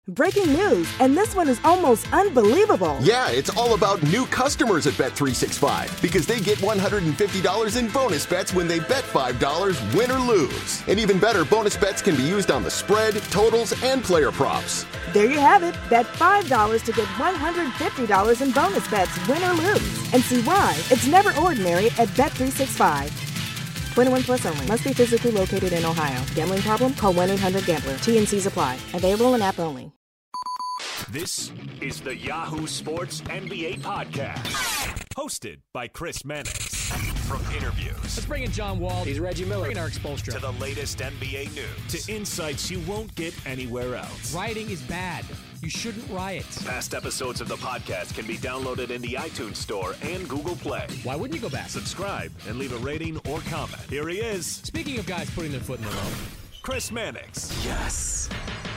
Breaking news, and this one is almost unbelievable. Yeah, it's all about new customers at Bet365 because they get $150 in bonus bets when they bet $5, win or lose. And even better, bonus bets can be used on the spread, totals, and player props. There you have it. Bet $5 to get $150 in bonus bets, win or lose. And see why it's never ordinary at Bet365. 21 plus only. Must be physically located in Ohio. Gambling problem? Call 1-800-GAMBLER. TNCs apply. Available in app only. This is the Yahoo Sports NBA Podcast, hosted by Chris Mannix. From interviews, let's bring in John Wall. He's Reggie Miller. Bring in Eric Spoelstra. To the latest NBA news, to insights you won't get anywhere else. Rioting is bad. You shouldn't riot. Past episodes of the podcast can be downloaded in the iTunes Store and Google Play. Why wouldn't you go back? Subscribe and leave a rating or comment. Here he is. Speaking of guys putting their foot in the mouth, Chris Mannix. Yes.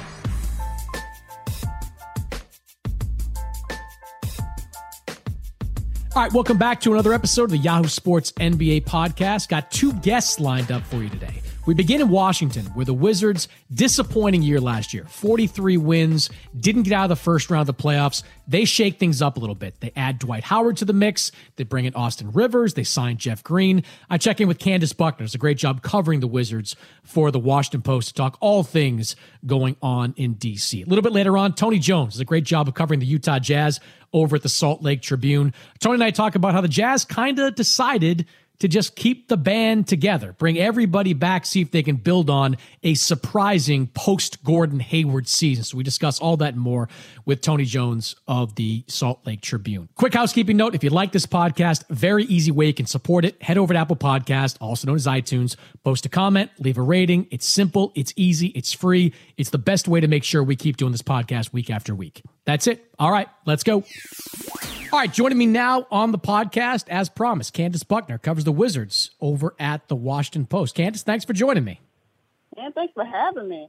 All right, welcome back to another episode of the Yahoo Sports NBA Podcast. Got two guests lined up for you today. We begin in Washington, where the Wizards, disappointing year last year, 43 wins, didn't get out of the first round of the playoffs. They shake things up a little bit. They add Dwight Howard to the mix. They bring in Austin Rivers. They sign Jeff Green. I check in with Candace Buckner. Does a great job covering the Wizards for the Washington Post to talk all things going on in D.C. A little bit later on, Tony Jones does a great job of covering the Utah Jazz over at the Salt Lake Tribune. Tony and I talk about how the Jazz kind of decided to just keep the band together, bring everybody back, see if they can build on a surprising post-Gordon Hayward season. So we discuss all that and more with Tony Jones of the Salt Lake Tribune. Quick housekeeping note, if you like this podcast, very easy way you can support it. Head over to Apple Podcast, also known as iTunes, post a comment, leave a rating. It's simple, it's easy, it's free. It's the best way to make sure we keep doing this podcast week after week. That's it. All right, let's go. All right, joining me now on the podcast, as promised, Candace Buckner covers the Wizards over at the Washington Post. Candace, thanks for joining me. Yeah, thanks for having me.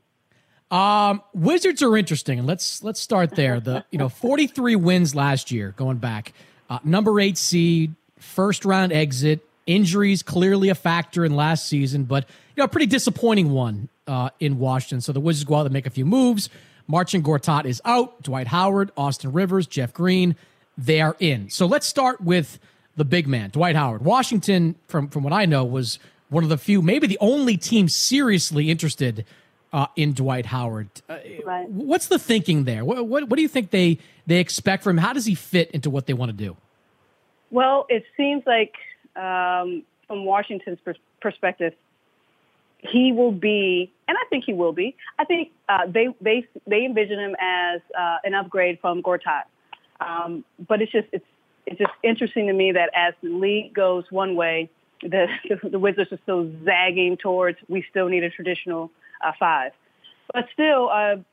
Wizards are interesting, and let's start there. The 43 wins last year, going back, number 8 seed, first round exit, injuries clearly a factor in last season, but a pretty disappointing one in Washington. So the Wizards go out and make a few moves. Marcin Gortat is out. Dwight Howard, Austin Rivers, Jeff Green. They are in. So let's start with the big man, Dwight Howard. Washington, from what I know, was one of the few, maybe the only team seriously interested in Dwight Howard. Right. What's the thinking there? What do you think they expect from him? How does he fit into what they want to do? Well, it seems like from Washington's perspective, he will be, and I think he will be. I think they envision him as an upgrade from Gortat. But it's just interesting to me that as the league goes one way, the Wizards are still zagging towards we still need a traditional 5. But still,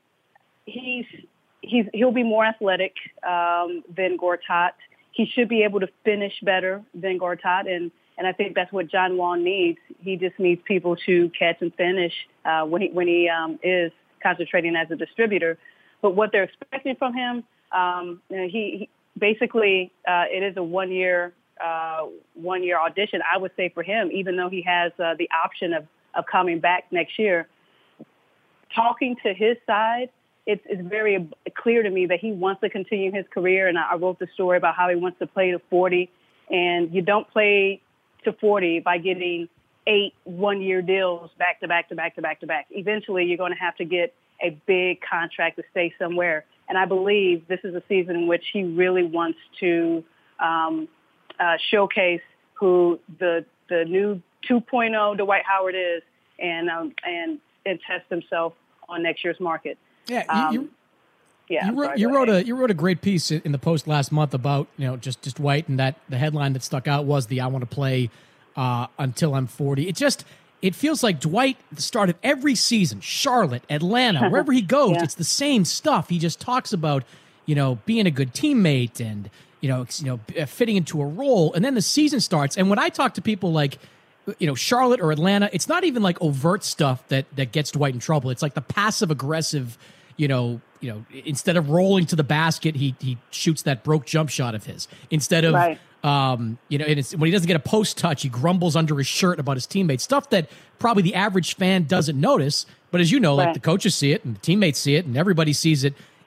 he'll be more athletic than Gortat. He should be able to finish better than Gortat, and I think that's what John Wall needs. He just needs people to catch and finish when he is concentrating as a distributor. But what they're expecting from him. He basically it is a one year audition, I would say, for him, even though he has the option of coming back next year. Talking to his side, it's very clear to me that he wants to continue his career, and I wrote the story about how he wants to play to 40, and you don't play to 40 by getting 8 one-year deals back to back to back to back to back. Eventually, you're going to have to get a big contract to stay somewhere. And I believe this is a season in which he really wants to showcase who the new 2.0 Dwight Howard is and test himself on next year's market. Yeah, you wrote a great piece in the Post last month about just Dwight, and that the headline that stuck out was I want to play until I'm 40. It feels like Dwight started every season, Charlotte, Atlanta, wherever he goes, It's the same stuff. He just talks about, being a good teammate and, fitting into a role. And then the season starts. And when I talk to people like, Charlotte or Atlanta, it's not even like overt stuff that gets Dwight in trouble. It's like the passive aggressive, instead of rolling to the basket, he shoots that broke jump shot of his. Instead of, right. And when he doesn't get a post touch, he grumbles under his shirt about his teammates, stuff that probably the average fan doesn't notice. But as you know, like the coaches see it and the teammates see it and everybody sees it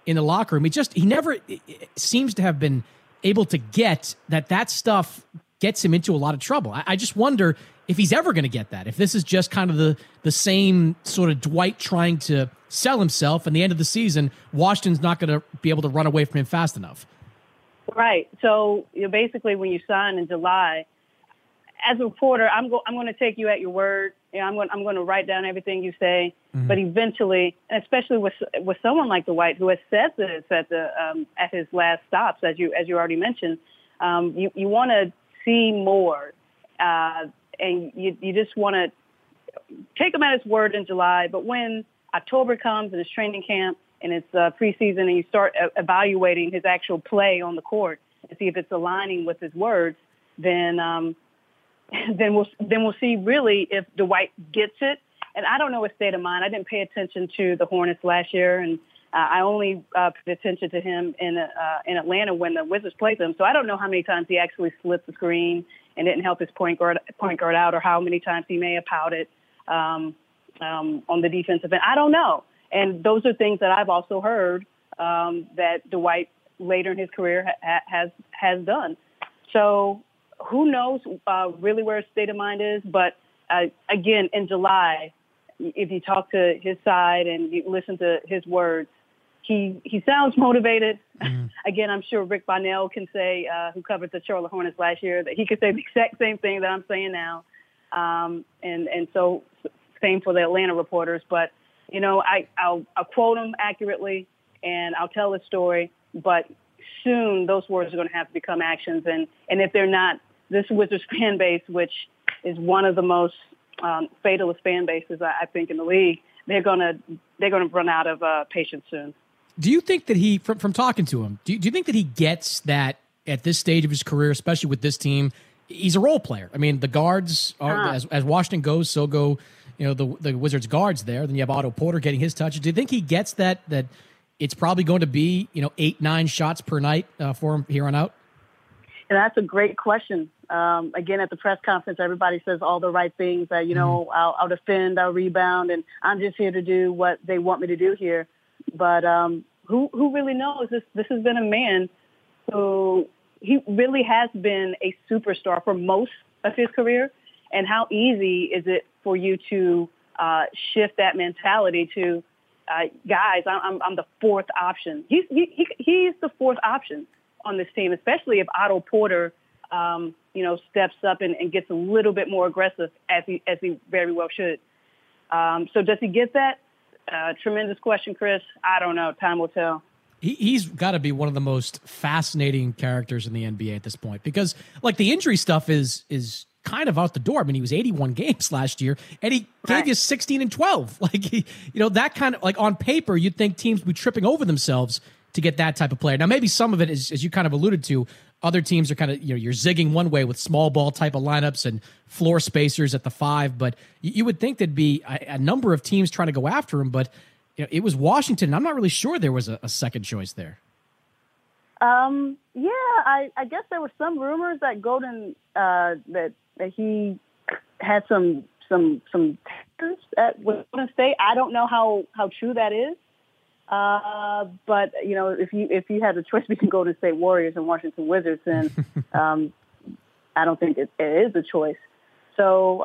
in the locker room. He never seems to have been able to get that stuff gets him into a lot of trouble. I just wonder if he's ever going to get that, if this is just kind of the same sort of Dwight trying to sell himself, and the end of the season, Washington's not going to be able to run away from him fast enough. Right. So basically when you sign in July, as a reporter, I'm going to take you at your word. I'm going to write down everything you say. Mm-hmm. But eventually, and especially with someone like Dwight, who has said this at his last stops, as you already mentioned, you want to see more, and you just want to take him at his word in July. But when October comes and it's training camp and it's preseason, and you start evaluating his actual play on the court and see if it's aligning with his words, then we'll see really if Dwight gets it. And I don't know his state of mind. I didn't pay attention to the Hornets last year, and I only paid attention to him in Atlanta when the Wizards played them. So I don't know how many times he actually slipped the screen and didn't help his point guard out, or how many times he may have pouted on the defensive end. I don't know. And those are things that I've also heard that Dwight later in his career has done. So who knows really where his state of mind is. But again, in July, if you talk to his side and you listen to his words, he sounds motivated. Mm. Again, I'm sure Rick Bonnell can say, who covered the Charlotte Hornets last year, that he could say the exact same thing that I'm saying now. And so same for the Atlanta reporters. But, I'll quote him accurately and I'll tell his story. But soon those words are going to have to become actions. And if they're not, this Wizards fan base, which is one of the most fatalist fan bases, I think, in the league, they're gonna run out of patience soon. Do you think that he, from talking to him, do you think that he gets that at this stage of his career, especially with this team, he's a role player? I mean, the guards are as Washington goes, so go the Wizards guards there. Then you have Otto Porter getting his touches. Do you think he gets that it's probably going to be 8-9 shots per night for him here on out? And that's a great question. Again, at the press conference, everybody says all the right things that, I'll defend, I'll rebound, and I'm just here to do what they want me to do here. But who really knows? This has been a man who he really has been a superstar for most of his career. And how easy is it for you to shift that mentality to, guys, I'm the fourth option. He's the fourth option on this team, especially if Otto Porter, steps up and gets a little bit more aggressive, as he very well should. So does he get that? Tremendous question, Chris. I don't know. Time will tell. He's got to be one of the most fascinating characters in the NBA at this point, because the injury stuff is kind of out the door. I mean, he was 81 games last year, and he gave you 16 and 12. That kind of, on paper, you'd think teams would be tripping over themselves to get that type of player. Now, maybe some of it is, as you kind of alluded to, other teams are kind of, you're zigging one way with small ball type of lineups and floor spacers at the 5, but you would think there'd be a number of teams trying to go after him, but it was Washington, and I'm not really sure there was a second choice there. I guess there were some rumors that Golden, that he had some takers at Golden State. I don't know how true that is. But if you had a choice between Golden State Warriors and Washington Wizards, then I don't think it is a choice. So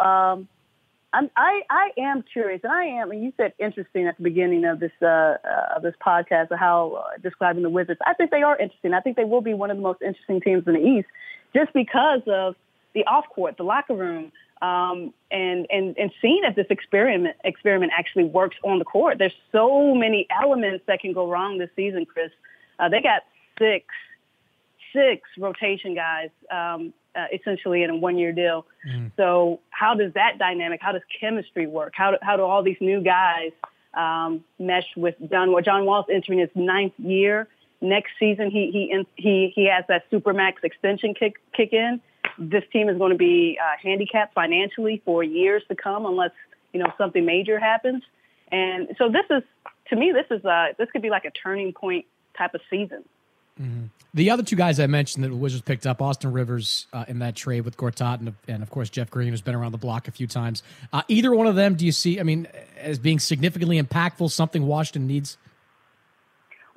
I am curious, and you said interesting at the beginning of this podcast of how describing the Wizards. I think they are interesting. I think they will be one of the most interesting teams in the East, just because of the off court, the locker room. And seeing if this experiment actually works on the court. There's so many elements that can go wrong this season, Chris. They got six rotation guys, essentially in a 1-year deal. Mm. So how does that dynamic, how does chemistry work? How do all these new guys mesh with John Wall? John Wall's entering his 9th year. Next season, he has that Supermax extension kick in. This team is going to be handicapped financially for years to come, unless something major happens. And so this could be like a turning point type of season. Mm-hmm. The other two guys I mentioned that the Wizards picked up, Austin Rivers in that trade with Gortat, and of course Jeff Green, who's been around the block a few times. Either one of them, do you see? I mean, as being significantly impactful, something Washington needs?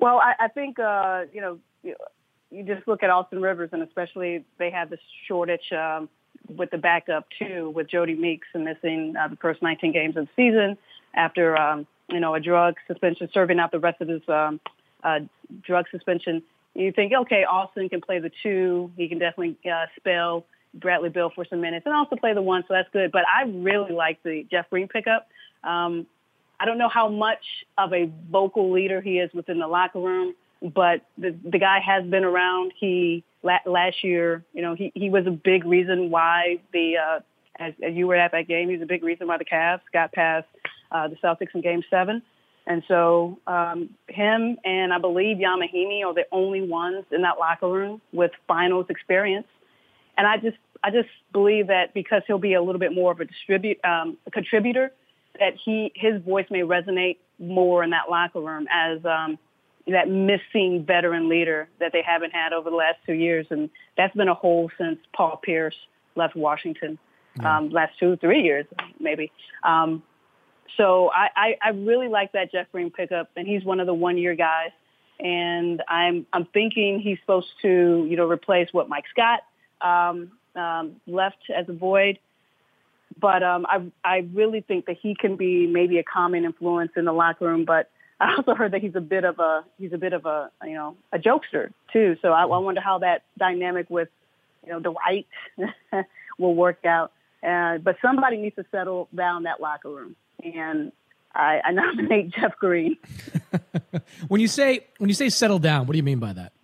Well, I think, you just look at Austin Rivers, and especially they have this shortage with the backup, too, with Jody Meeks and missing the first 19 games of the season after, a drug suspension, serving out the rest of his drug suspension. You think, okay, Austin can play the 2. He can definitely spell Bradley Beal for some minutes and also play the 1, so that's good. But I really like the Jeff Green pickup. I don't know how much of a vocal leader he is within the locker room, but the guy has been around. Last year, he was a big reason why as you were at that game, he was a big reason why the Cavs got past the Celtics in Game 7. And so him and I believe Ian Mahinmi are the only ones in that locker room with finals experience. And I just believe that because he'll be a little bit more of a contributor, that his voice may resonate more in that locker room as that missing veteran leader that they haven't had over the last 2 years. And that's been a hole since Paul Pierce left Washington, last 2-3 years, maybe. So I really like that Jeff Green pickup, and he's one of the 1-year guys. And I'm thinking he's supposed to, replace what Mike Scott left as a void. But I really think that he can be maybe a calming influence in the locker room. But I also heard that he's a bit of a a jokester too. So I wonder how that dynamic with Dwight will work out. But somebody needs to settle down that locker room, and I nominate Jeff Green. When you say settle down, what do you mean by that?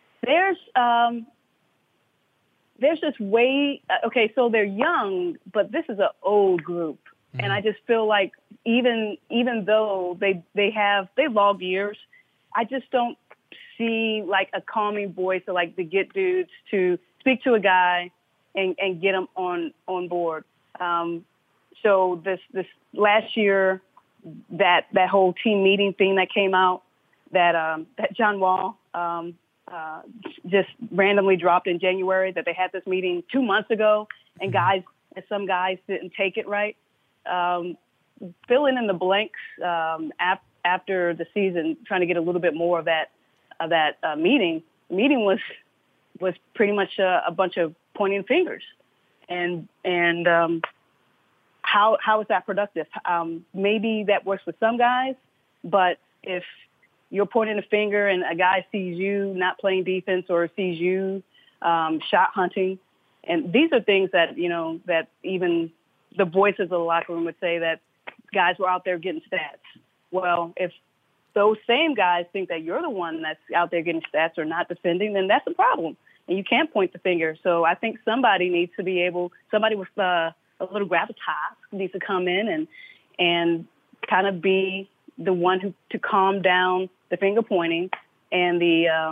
There's this way, okay, so they're young, but this is an old group. Mm-hmm. And I just feel like even though they logged years, I just don't see like a calming voice or like to get dudes to speak to a guy and get them on board. So this last year, that whole team meeting thing that came out, that John Wall just randomly dropped in January, that they had this meeting 2 months ago, and some guys didn't take it right. Filling in the blanks after the season, trying to get a little bit more of that meeting. The meeting was pretty much a bunch of pointing fingers, and how is that productive? Maybe that works with some guys, but if you're pointing a finger and a guy sees you not playing defense or sees you shot hunting. And these are things that, that even the voices of the locker room would say that guys were out there getting stats. Well, if those same guys think that you're the one that's out there getting stats or not defending, then that's a problem. And you can't point the finger. So I think somebody needs to be somebody with a little gravitas needs to come in and kind of be the one to calm down the finger pointing and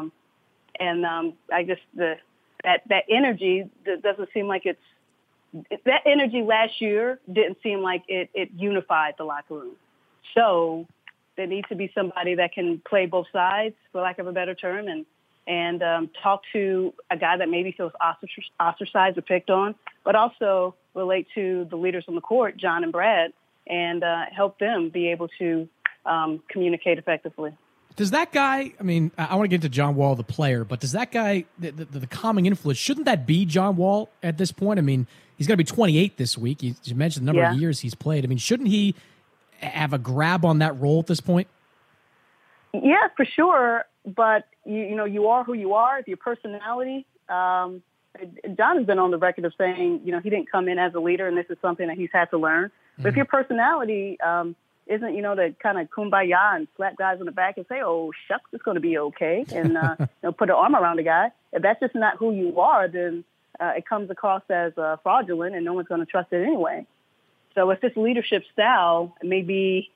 I guess that energy doesn't seem like that energy last year didn't seem like it unified the locker room. So there needs to be somebody that can play both sides, for lack of a better term, and talk to a guy that maybe feels ostracized or picked on, but also relate to the leaders on the court, John and Brad, and help them be able to communicate effectively. Does that guy, I mean, I want to get into John Wall, the player, but does that guy, the calming influence, shouldn't that be John Wall at this point? I mean, he's going to be 28 this week. You mentioned the number of years he's played. I mean, shouldn't he have a grab on that role at this point? Yeah, for sure. But, you are who you are. If your personality, John has been on the record of saying, he didn't come in as a leader, and this is something that he's had to learn. But if your personality isn't, to kind of kumbaya and slap guys on the back and say, oh, shucks, it's going to be okay, and put an arm around a guy. If that's just not who you are, then it comes across as fraudulent, and no one's going to trust it anyway. So if this leadership style may be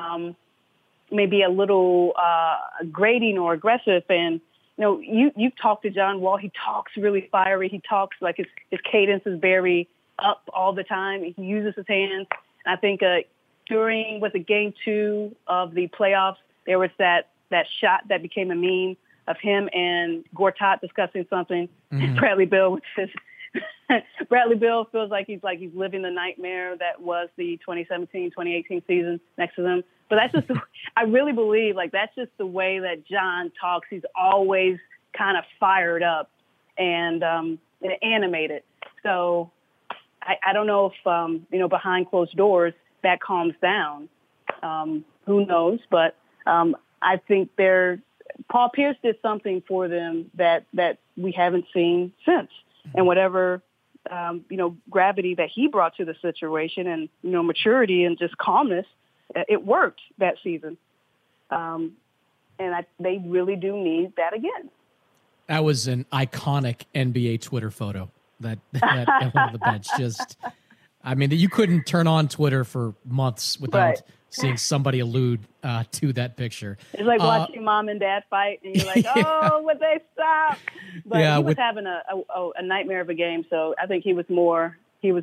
a little grating or aggressive, and you've talked to John Wall, he talks really fiery. He talks like his cadence is very up all the time. He uses his hands. And I think during Game 2 of the playoffs, there was that shot that became a meme of him and Gortat discussing something. Mm-hmm. Bradley Beal with Bradley Beal feels like he's living the nightmare that was the 2017-2018 season next to them. But that's just, I really believe that's just the way that John talks. He's always kind of fired up and animated. So I don't know if, behind closed doors that calms down. Who knows? But I think Paul Pierce did something for them that we haven't seen since. And whatever, gravity that he brought to the situation and, maturity and just calmness, it worked that season. They really do need that again. That was an iconic NBA Twitter photo that on the bench. You couldn't turn on Twitter for months without seeing somebody allude to that picture. It's like watching mom and dad fight, and you're like, "Oh, would they stop?" But he was having a nightmare of a game, so I think he was more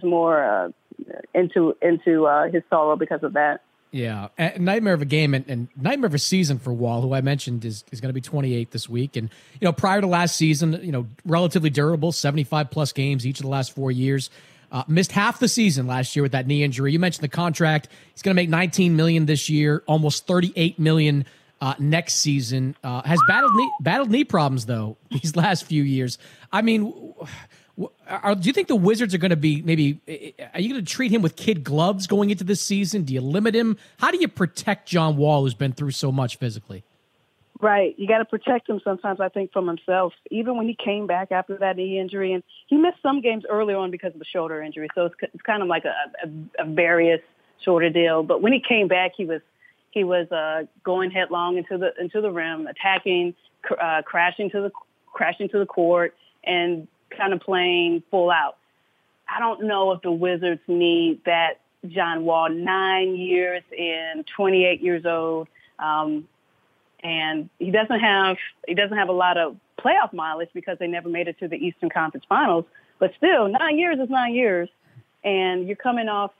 into his sorrow because of that. Yeah, a nightmare of a game and nightmare of a season for Wall, who I mentioned is going to be 28 this week. And, prior to last season, relatively durable, 75-plus games each of the last 4 years. Missed half the season last year with that knee injury. You mentioned the contract. He's going to make $19 million this year, almost $38 million next season. Has battled knee problems, though, these last few years. I mean, do you think the Wizards are going to be are you going to treat him with kid gloves going into this season? Do you limit him? How do you protect John Wall, who's been through so much physically? Right. You got to protect him sometimes, I think, from himself. Even when he came back after that knee injury, and he missed some games early on because of the shoulder injury. So it's kind of like a various sort of deal. But when he came back, he was going headlong into the rim, attacking, crashing to the court, and kind of playing full out. I don't know if the Wizards need that John Wall, 9 years in, 28 years old. And he doesn't have a lot of playoff mileage because they never made it to the Eastern Conference Finals. But still, 9 years is 9 years, and you're coming off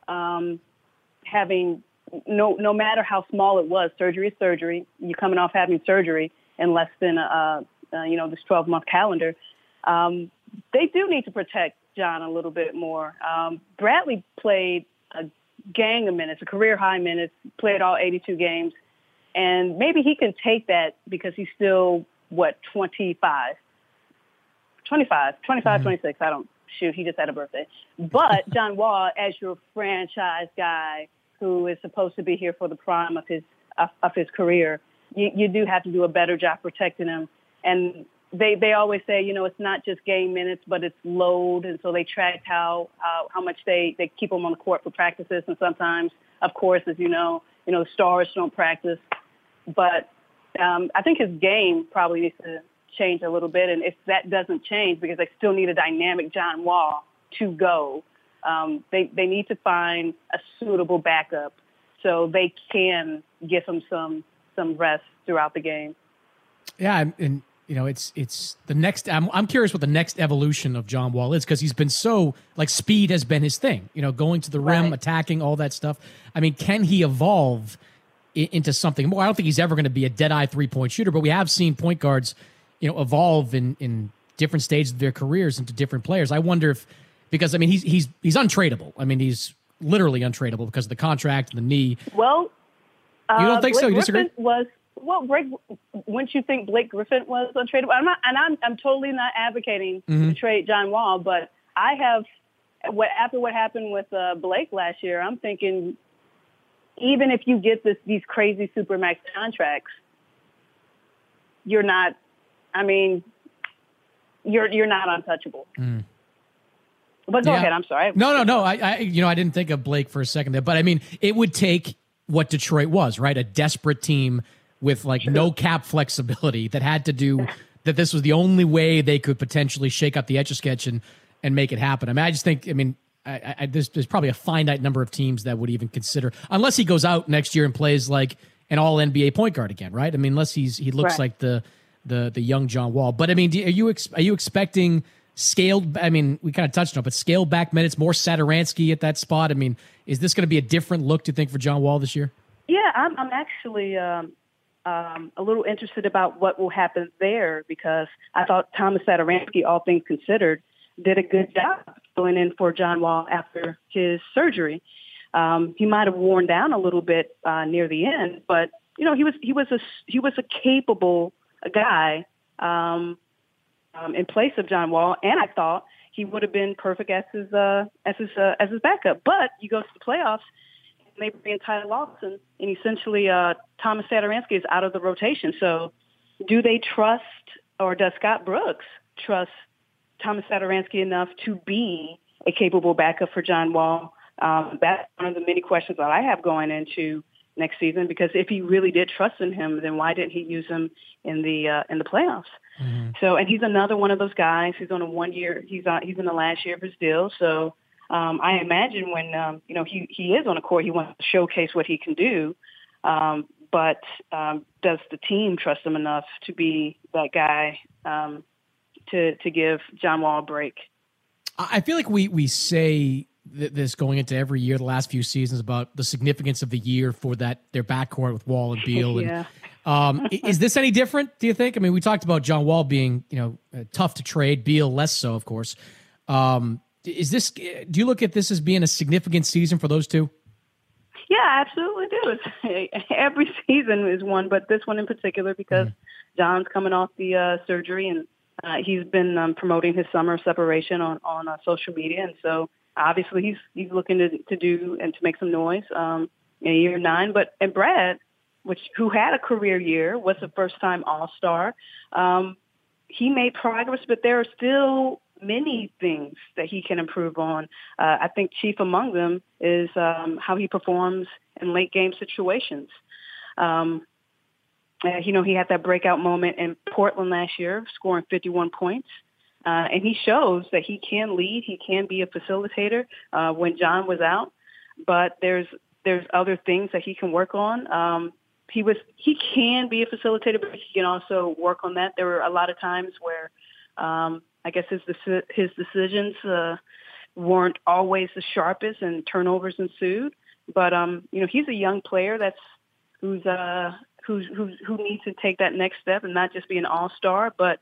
having no matter how small it was, surgery is surgery. You're coming off having surgery in less than this 12-month calendar. They do need to protect John a little bit more. Bradley played a gang of minutes, a career high minutes, played all 82 games. And maybe he can take that because he's still, 25, 26. He just had a birthday. But John Wall, as your franchise guy who is supposed to be here for the prime of his career, you do have to do a better job protecting him. And they always say, it's not just game minutes, but it's load. And so they track how much they keep him on the court for practices. And sometimes, of course, as the stars don't practice. But I think his game probably needs to change a little bit. And if that doesn't change, because they still need a dynamic John Wall to go, they need to find a suitable backup so they can give him some rest throughout the game. Yeah, and it's the next. I'm curious what the next evolution of John Wall is, because he's been so speed has been his thing. Going to the rim, attacking, all that stuff. I mean, can he evolve into something more? I don't think he's ever going to be a dead-eye three-point shooter, but we have seen point guards, evolve in different stages of their careers into different players. I wonder if, because he's untradeable. He's literally untradeable because of the contract and the knee. Well, you don't think Blake so? You disagree? Wouldn't you think Blake Griffin was untradeable? I'm totally not advocating to trade John Wall, but I have, after what happened with Blake last year, I'm thinking, even if you get these crazy supermax contracts, you're not untouchable. But go ahead. I'm sorry. No. I didn't think of Blake for a second there, but it would take what Detroit was, right? A desperate team with no cap flexibility that had to do that. This was the only way they could potentially shake up the Etch-a-Sketch and make it happen. I just think, there's probably a finite number of teams that would even consider, unless he goes out next year and plays like an all NBA point guard again, right? Unless he looks like the young John Wall. But are you expecting scaled? We kind of touched on it, but scaled back minutes, more Satoransky at that spot. Is this going to be a different look, do you think, for John Wall this year? Yeah, I'm actually a little interested about what will happen there, because I thought Thomas Satoransky, all things considered, did a good job filling in for John Wall after his surgery. He might have worn down a little bit near the end, but he was a capable guy in place of John Wall, and I thought he would have been perfect as his backup. But you go to the playoffs, and they bring in Tyler Lawson, and essentially Thomas Satoransky is out of the rotation. So, do they trust, or does Scott Brooks trust Thomas Satoransky enough to be a capable backup for John Wall? That's one of the many questions that I have going into next season, because if he really did trust in him, then why didn't he use him in the playoffs? Mm-hmm. So, and he's another one of those guys. He's on a 1 year. He's in the last year of his deal. So, I imagine when he is on the court, he wants to showcase what he can do. But does the team trust him enough to be that guy to give John Wall a break? I feel like we say this going into every year, the last few seasons, about the significance of the year for their backcourt with Wall and Beal. Yeah. And, is this any different, do you think? I mean, we talked about John Wall being, tough to trade, Beal less so, of course. Do you look at this as being a significant season for those two? Yeah, I absolutely do. Every season is one, but this one in particular, because John's coming off the surgery, and he's been promoting his summer separation on social media, and so obviously he's looking to do and to make some noise in year 9. And Brad, who had a career year, was a first-time All-Star. He made progress, but there are still many things that he can improve on. I think chief among them is how he performs in late game situations. He had that breakout moment in Portland last year, scoring 51 points. And he shows that he can lead. He can be a facilitator when John was out. But there's other things that he can work on. He can be a facilitator, but he can also work on that. There were a lot of times where I guess his decisions weren't always the sharpest, and turnovers ensued. But he's a young player who needs to take that next step and not just be an all-star. But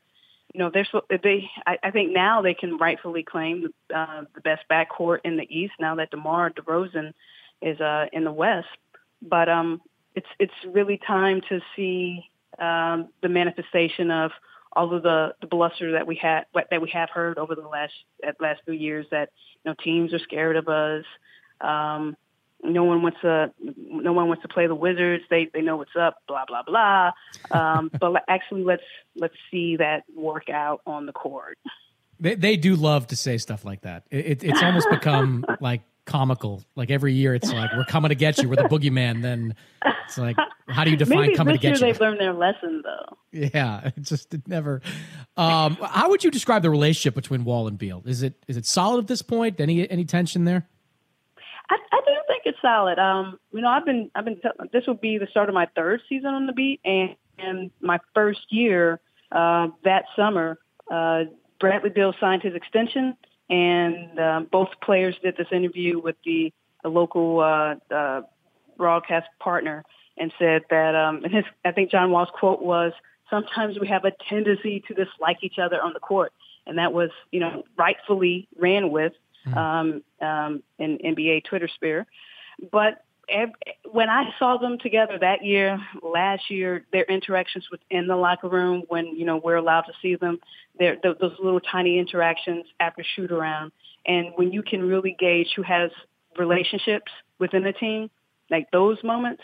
I think now they can rightfully claim the best backcourt in the East now that DeMar DeRozan is in the West. But it's really time to see the manifestation of all of the bluster that we have heard over the last few years, that teams are scared of us. No one wants to play the Wizards. They know what's up. Blah blah blah. But actually, let's see that work out on the court. They do love to say stuff like that. It's almost become like comical. Like every year, it's like, we're coming to get you. We're the boogeyman. Then it's like, how do you define maybe coming to get you? They've learned their lesson, though. Yeah, it never. How would you describe the relationship between Wall and Beal? Is it solid at this point? Any tension there? I do think it's solid. I've been this will be the start of my 3rd season on the beat, and my first year that summer, Bradley Beal signed his extension, and both players did this interview with the local broadcast partner, and said that I think John Wall's quote was, "Sometimes we have a tendency to dislike each other on the court," and that was rightfully ran with in NBA Twitter sphere. But when I saw them together that year, last year, their interactions within the locker room, when we're allowed to see them, those little tiny interactions after shoot around, and when you can really gauge who has relationships within the team, like those moments,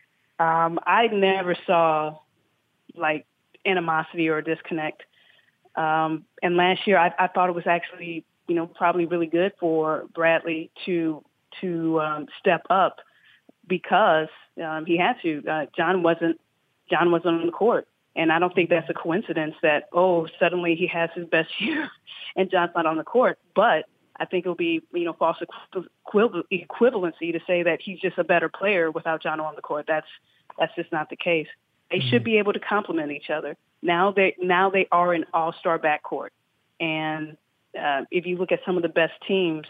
I never saw like animosity or disconnect. And last year, I thought it was actually probably really good for Bradley to step up, because he had to. John wasn't on the court, and I don't think that's a coincidence that suddenly he has his best year and John's not on the court. But I think it'll be false equivalency to say that he's just a better player without John on the court. That's just not the case. They should be able to complement each other. Now they are an all-star backcourt, and if you look at some of the best teams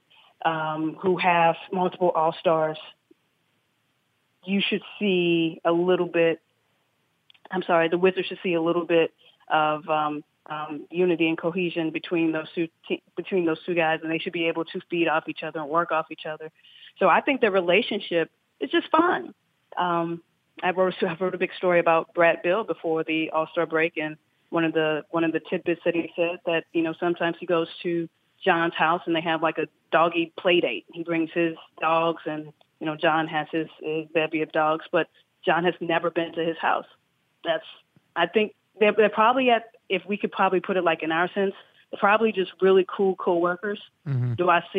who have multiple all-stars, you should see a little bit. I'm sorry, the Wizards should see a little bit of unity and cohesion between those two guys, and they should be able to feed off each other and work off each other. So I think their relationship is just fine. I wrote a big story about Brad Beal before the All-Star break, and one of the tidbits that he said that, sometimes he goes to John's house and they have like a doggy play date. He brings his dogs, and John has his bevy of dogs, but John has never been to his house. I think they're probably if we could probably put it like in our sense, they're probably just really cool coworkers. Mm-hmm. Do I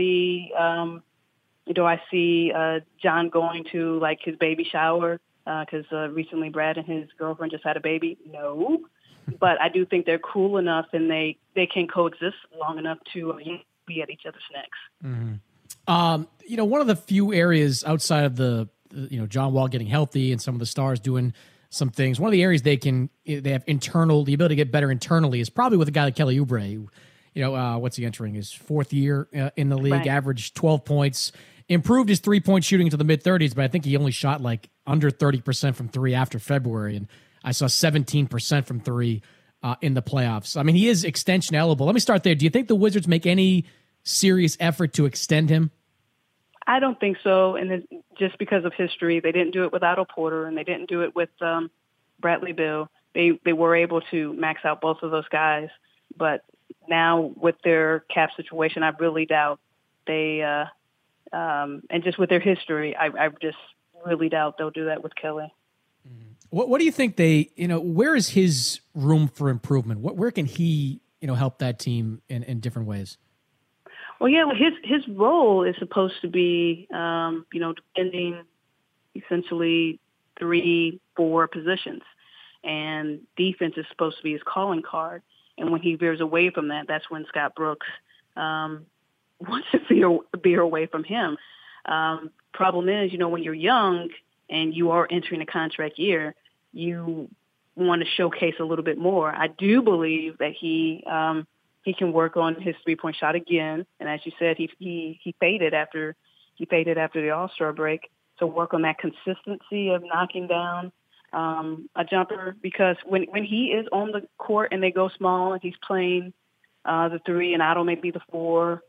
see John going to like his baby shower? Because recently Brad and his girlfriend just had a baby. No, but I do think they're cool enough and they can coexist long enough to be at each other's necks. Mm-hmm. One of the few areas outside of the John Wall getting healthy and some of the stars doing some things, one of the areas they have the ability to get better internally is probably with a guy like Kelly Oubre. What's he entering his fourth year in the league? Right. Averaged 12 points. Improved his 3-point shooting into the mid-30s, but I think he only shot like under 30% from three after February, and I saw 17% from three in the playoffs. I mean, he is extension eligible. Let me start there. Do you think the Wizards make any serious effort to extend him? I don't think so, and just because of history. They didn't do it with Otto Porter, and they didn't do it with Bradley Beal. They were able to max out both of those guys, but now with their cap situation, I really doubt they and just with their history, I just really doubt they'll do that with Kelly. What do you think where is his room for improvement? Where can he, help that team in different ways? Well, yeah, his role is supposed to be, defending essentially 3-4 positions, and defense is supposed to be his calling card. And when he veers away from that, that's when Scott Brooks wants to veer away from him. Problem is, when you're young and you are entering a contract year, you want to showcase a little bit more. I do believe that he can work on his 3-point shot again. And as you said, he faded after the All-Star break. So work on that consistency of knocking down a jumper, because when he is on the court and they go small and he's playing the 3 and Otto may be the 4,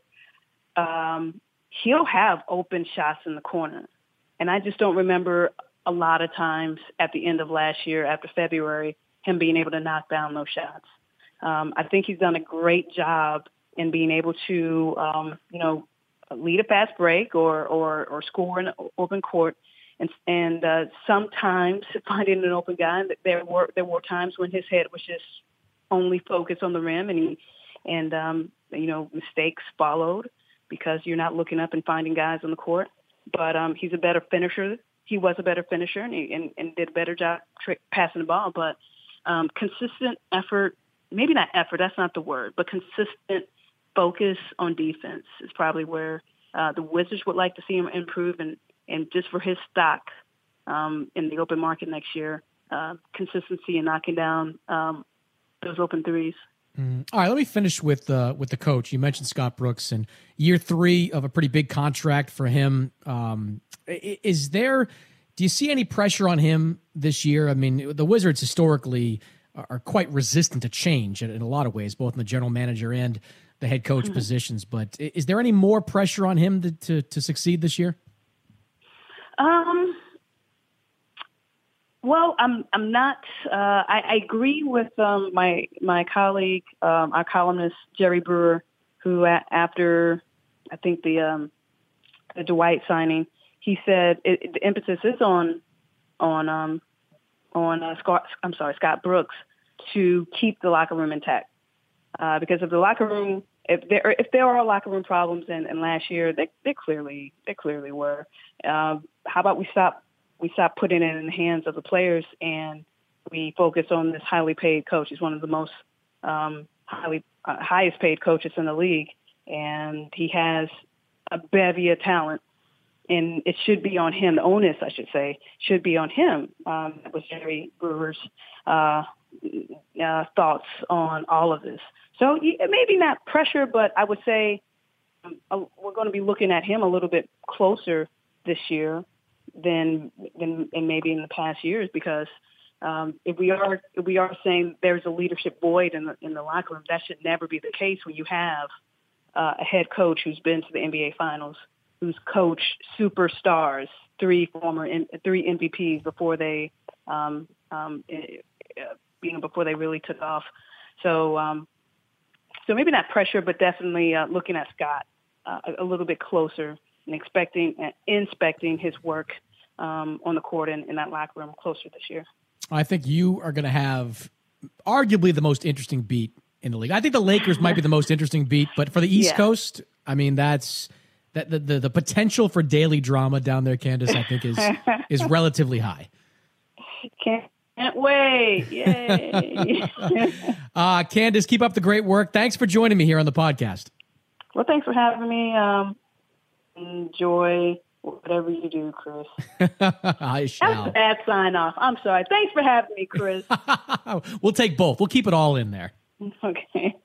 he'll have open shots in the corner. And I just don't remember a lot of times at the end of last year, after February, him being able to knock down those shots. I think he's done a great job in being able to, lead a fast break or score in open court. And sometimes finding an open guy, there were times when his head was just only focused on the rim, and mistakes followed because you're not looking up and finding guys on the court. But he's a better finisher. He was a better finisher and did a better job passing the ball. But consistent effort, maybe not effort, that's not the word, but consistent focus on defense is probably where the Wizards would like to see him improve. And just for his stock in the open market next year, consistency in knocking down those open threes. All right, let me finish with the coach. You mentioned Scott Brooks and year 3 of a pretty big contract for him. Do you see any pressure on him this year? I mean, the Wizards historically are quite resistant to change in a lot of ways, both in the general manager and the head coach positions. But is there any more pressure on him to succeed this year? Well, I'm not. I agree with my colleague, our columnist Jerry Brewer, who after I think the Dwight signing, he said the emphasis is on Scott Brooks to keep the locker room intact, because if the locker room, if there are locker room problems, and last year they clearly were. How about we stop putting it in the hands of the players and we focus on this highly paid coach. He's one of the most highest paid coaches in the league, and he has a bevy of talent. And it should be on him. The onus, I should say, should be on him. That was Jerry Brewer's thoughts on all of this. So maybe not pressure, but I would say we're going to be looking at him a little bit closer this year than maybe in the past years, because if we are saying there's a leadership void in the locker room, that should never be the case when you have a head coach who's been to the NBA Finals, who's coached superstars, three MVPs before they before they really took off. So maybe not pressure, but definitely looking at Scott a little bit closer and inspecting his work on the court and in that locker room closer this year. I think you are going to have arguably the most interesting beat in the league. I think the Lakers might be the most interesting beat, but for the East Coast, I mean, that's the potential for daily drama down there, Candace, I think is relatively high. Can't wait. Yay. Candace, keep up the great work. Thanks for joining me here on the podcast. Well, thanks for having me. Enjoy whatever you do, Chris. I shall. That's a bad sign off. I'm sorry. Thanks for having me, Chris. We'll take both. We'll keep it all in there. Okay.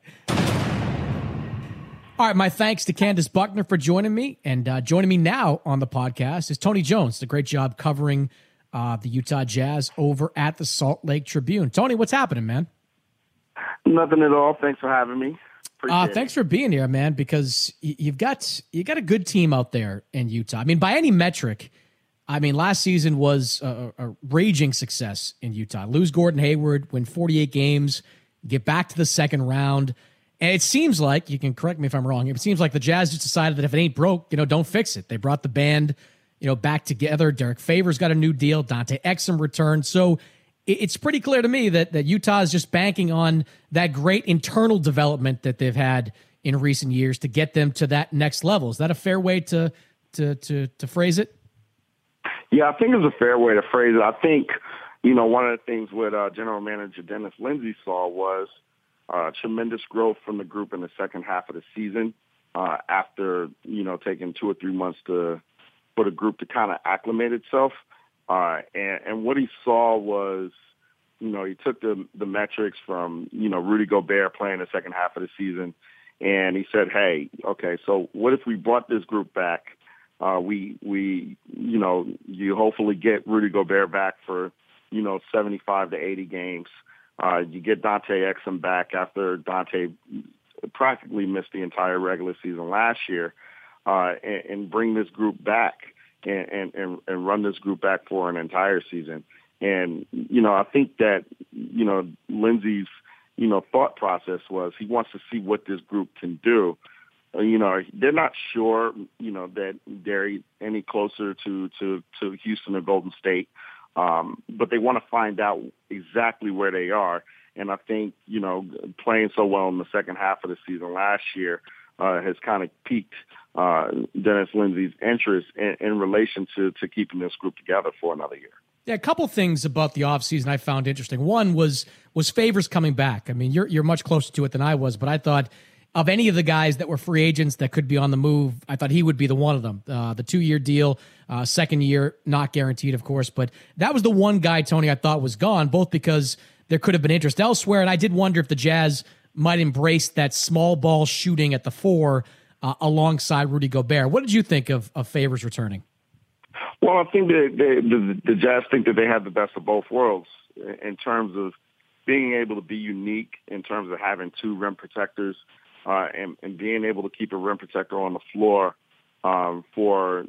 All right, my thanks to Candace Buckner for joining me. And joining me now on the podcast is Tony Jones. Did a great job covering the Utah Jazz over at the Salt Lake Tribune. Tony, what's happening, man? Nothing at all. Thanks for having me. Thanks for being here, man, because you got a good team out there in Utah. I mean, by any metric, I mean, last season was a raging success in Utah. Lose Gordon Hayward, win 48 games, get back to the second round. And it seems like, you can correct me if I'm wrong, it seems like the Jazz just decided that if it ain't broke, don't fix it. They brought the band, back together. Derek Favors got a new deal. Dante Exum returned. So it's pretty clear to me that Utah is just banking on that great internal development that they've had in recent years to get them to that next level. Is that a fair way to phrase it? Yeah, I think it's a fair way to phrase it. I think, one of the things what General Manager Dennis Lindsey saw was tremendous growth from the group in the second half of the season after, taking 2 or 3 months for the group to kind of acclimate itself. And what he saw was, he took the metrics from, Rudy Gobert playing the second half of the season, and he said, hey, okay, so what if we brought this group back? You hopefully get Rudy Gobert back for, 75 to 80 games. You get Dante Exum back after Dante practically missed the entire regular season last year, and bring this group back. And run this group back for an entire season. And, I think that, Lindsey's, thought process was he wants to see what this group can do. They're not sure, that they're any closer to Houston or Golden State, but they want to find out exactly where they are. And I think, playing so well in the second half of the season last year has kind of piqued Dennis Lindsey's interest in relation to keeping this group together for another year. Yeah, a couple things about the offseason I found interesting. One was Favors coming back. I mean, you're much closer to it than I was, but I thought of any of the guys that were free agents that could be on the move, I thought he would be the one of them. The 2-year deal, second year, not guaranteed, of course, but that was the one guy, Tony, I thought was gone, both because there could have been interest elsewhere, and I did wonder if the Jazz might embrace that small ball shooting at the 4 alongside Rudy Gobert. What did you think of Favors returning? Well, I think that the Jazz think that they have the best of both worlds in terms of being able to be unique, in terms of having 2 rim protectors, and being able to keep a rim protector on the floor for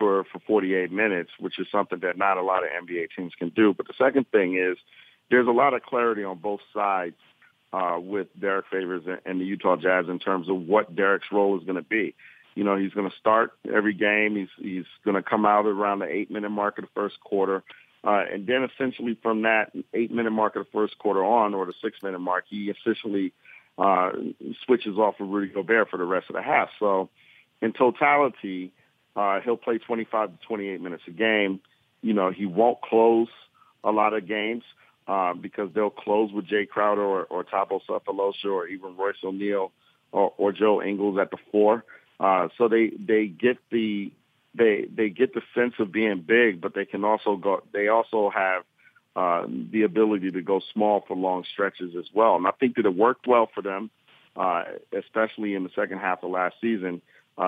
48 minutes, which is something that not a lot of NBA teams can do. But the second thing is there's a lot of clarity on both sides with Derek Favors and the Utah Jazz in terms of what Derek's role is going to be. He's going to start every game. He's going to come out around the 8-minute mark of the first quarter. And then essentially from that 8-minute mark of the first quarter on, or the 6-minute mark, he officially switches off of Rudy Gobert for the rest of the half. So in totality, he'll play 25 to 28 minutes a game. He won't close a lot of games. Because they'll close with Jay Crowder or Thabo Sefolosha or even Royce O'Neal or Joe Ingles at the 4. So they get the sense of being big, but they can also go. They also have the ability to go small for long stretches as well. And I think that it worked well for them, especially in the second half of last season.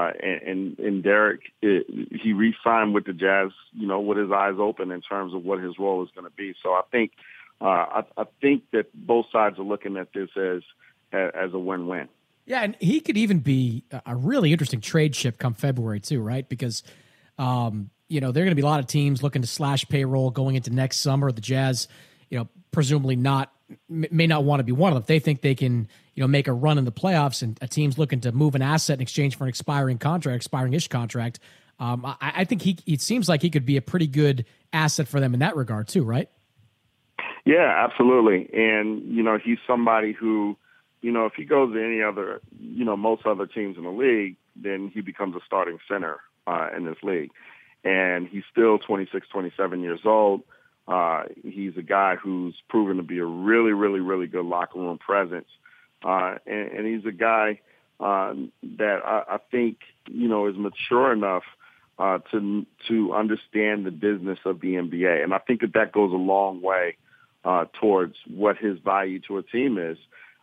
And Derek, he re-signed with the Jazz, with his eyes open in terms of what his role is going to be. So I think I think that both sides are looking at this as a win-win. Yeah, and he could even be a really interesting trade chip come February too, right? Because there are going to be a lot of teams looking to slash payroll going into next summer. The Jazz, presumably may not want to be one of them. If they think they can, make a run in the playoffs, and a team's looking to move an asset in exchange for an expiring-ish contract. I think it seems like he could be a pretty good asset for them in that regard too, right? Yeah, absolutely. And, he's somebody who, if he goes to any other, most other teams in the league, then he becomes a starting center in this league. And he's still 26, 27 years old. He's a guy who's proven to be a really, really, really good locker room presence. And he's a guy that I think, is mature enough to understand the business of the NBA. And I think that goes a long way towards what his value to a team is.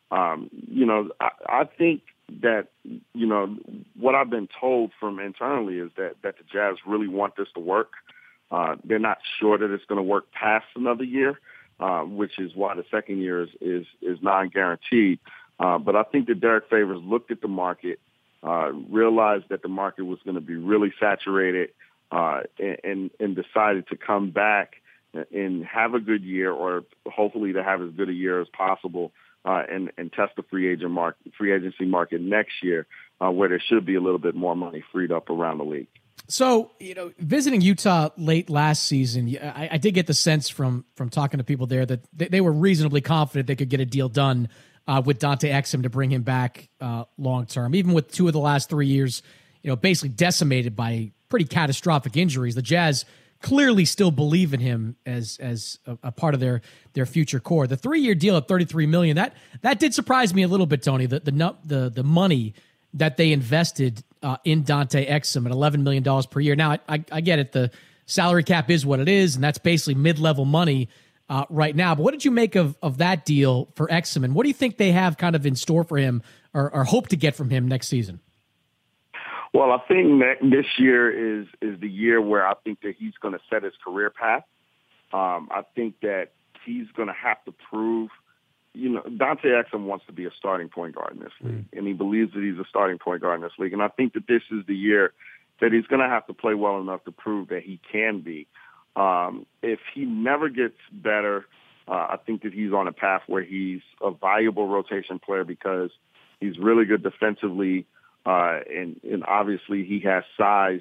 I think that, what I've been told from internally is that the Jazz really want this to work. They're not sure that it's going to work past another year, which is why the second year is non-guaranteed. But I think that Derek Favors looked at the market, realized that the market was going to be really saturated, and decided to come back and have a good year, or hopefully to have as good a year as possible, and test the free agency market next year, where there should be a little bit more money freed up around the league. So, visiting Utah late last season, I did get the sense from talking to people there that they were reasonably confident they could get a deal done with Dante Exum to bring him back long term. Even with 2 of the last 3 years, basically decimated by pretty catastrophic injuries, the Jazz clearly still believe in him as a part of their future core. The 3-year deal at $33 million, that did surprise me a little bit, Tony. The money that they invested in Dante Exum at $11 million per year. Now, I get it. The salary cap is what it is, and that's basically mid-level money right now. But what did you make of that deal for Exum, and what do you think they have kind of in store for him or hope to get from him next season? Well, I think that this year is the year where I think that he's going to set his career path. I think that he's going to have to prove, Dante Exum wants to be a starting point guard in this league, and he believes that he's a starting point guard in this league. And I think that this is the year that he's going to have to play well enough to prove that he can be. If he never gets better, I think that he's on a path where he's a valuable rotation player because he's really good defensively, and obviously he has size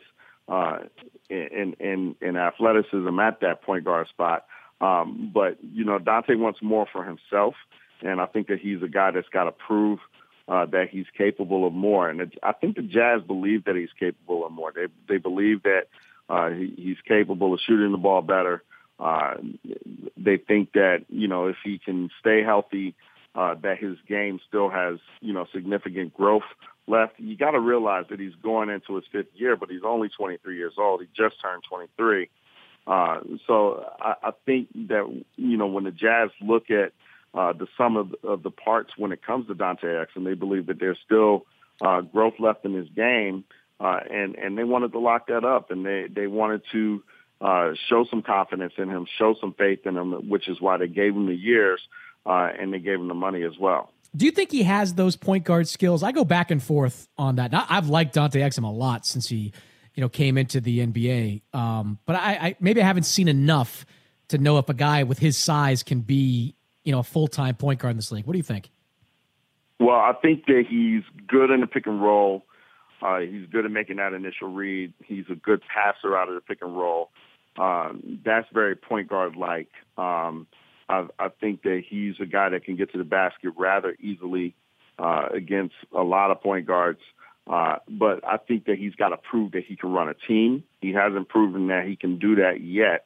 and athleticism at that point guard spot. But, Dante wants more for himself, and I think that he's a guy that's got to prove that he's capable of more. And I think the Jazz believe that he's capable of more. They believe that he's capable of shooting the ball better. They think that, if he can stay healthy, that his game still has, significant growth left. You got to realize that he's going into his 5th year, but he's only 23 years old. He just turned 23. So I think that, when the Jazz look at the sum of the parts when it comes to Dante Exum, they believe that there's still growth left in his game, and they wanted to lock that up, and they wanted to show some confidence in him, show some faith in him, which is why they gave him the years, and they gave him the money as well. Do you think he has those point guard skills? I go back and forth on that. Now, I've liked Dante Exum a lot since he came into the NBA. But I maybe I haven't seen enough to know if a guy with his size can be, a full-time point guard in this league. What do you think? Well, I think that he's good in the pick and roll. He's good at making that initial read. He's a good passer out of the pick and roll. That's very point guard-like. I think that he's a guy that can get to the basket rather easily against a lot of point guards. But I think that he's got to prove that he can run a team. He hasn't proven that he can do that yet.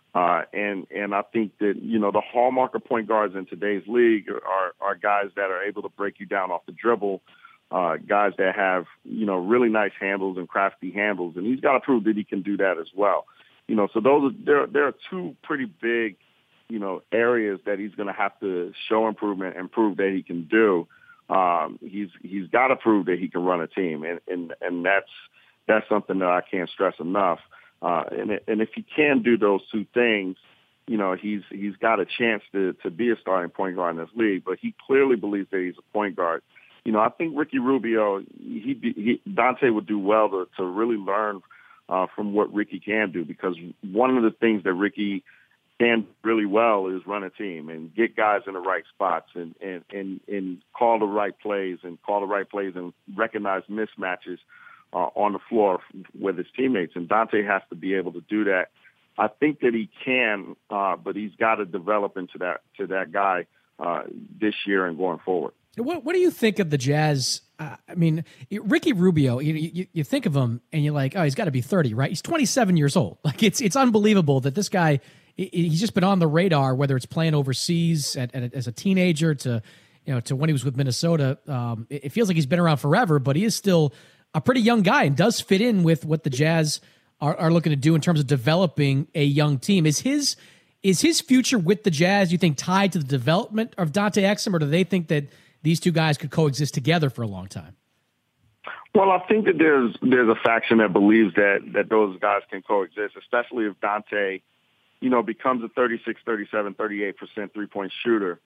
And I think that, the hallmark of point guards in today's league are guys that are able to break you down off the dribble, guys that have, really nice handles and crafty handles. And he's got to prove that he can do that as well. So there are 2 pretty big, areas that he's going to have to show improvement and prove that he can do. He's got to prove that he can run a team, and that's something that I can't stress enough. And if he can do those 2 things, he's got a chance to be a starting point guard in this league, but he clearly believes that he's a point guard. I think Ricky Rubio, Dante would do well to really learn from what Ricky can do, because one of the things that Ricky can really well is run a team and get guys in the right spots and call the right plays and recognize mismatches on the floor with his teammates. And Dante has to be able to do that. I think that he can, but he's got to develop into that guy this year and going forward. What do you think of the Jazz? Ricky Rubio, you think of him and you're like, oh, he's got to be 30, right? He's 27 years old. Like, it's unbelievable that this guy, he's just been on the radar, whether it's playing overseas as a teenager to when he was with Minnesota. It feels like he's been around forever, but he is still a pretty young guy and does fit in with what the Jazz are looking to do in terms of developing a young team. Is his future with the Jazz, you think, tied to the development of Dante Exum, or do they think that these two guys could coexist together for a long time? Well, I think that there's a faction that believes that those guys can coexist, especially if Dante, becomes a 36, 37, 38% three-point shooter.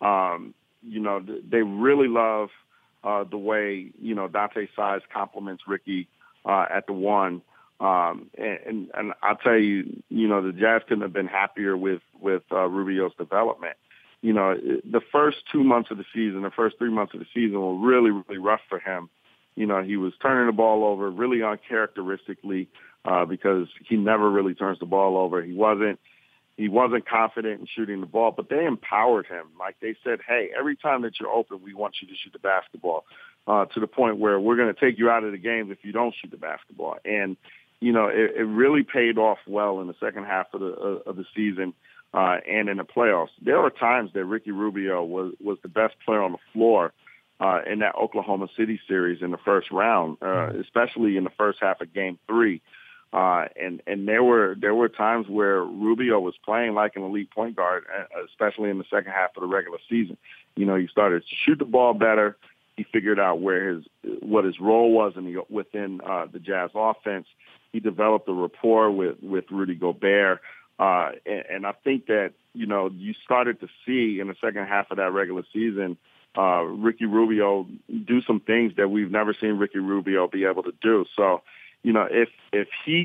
They really love the way, Dante's size complements Ricky at the one. And I'll tell you, the Jazz couldn't have been happier with Rubio's development. The first 2 months of the season, the first 3 months of the season were really, really rough for him. He was turning the ball over really uncharacteristically because he never really turns the ball over. He wasn't confident in shooting the ball, but they empowered him. Like, they said, hey, every time that you're open, we want you to shoot the basketball, to the point where we're going to take you out of the games if you don't shoot the basketball. And, it really paid off well in the second half of the season. And in the playoffs, there were times that Ricky Rubio was the best player on the floor in that Oklahoma City series in the first round, especially in the first half of Game 3. And there were times where Rubio was playing like an elite point guard, especially in the second half of the regular season. He started to shoot the ball better. He figured out what his role was within the Jazz offense. He developed a rapport with Rudy Gobert. And I think that, you started to see in the second half of that regular season, Ricky Rubio do some things that we've never seen Ricky Rubio be able to do. So, if he